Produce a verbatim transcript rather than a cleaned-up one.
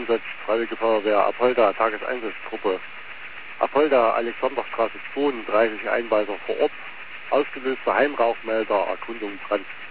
Einsatz Freiwillige Feuerwehr Apolda, Tageseinsatzgruppe Apolda, Alexanderstraße zweiunddreißig, Einweiser vor Ort. Ausgelöster Heimrauchmelder, Erkundung Brand.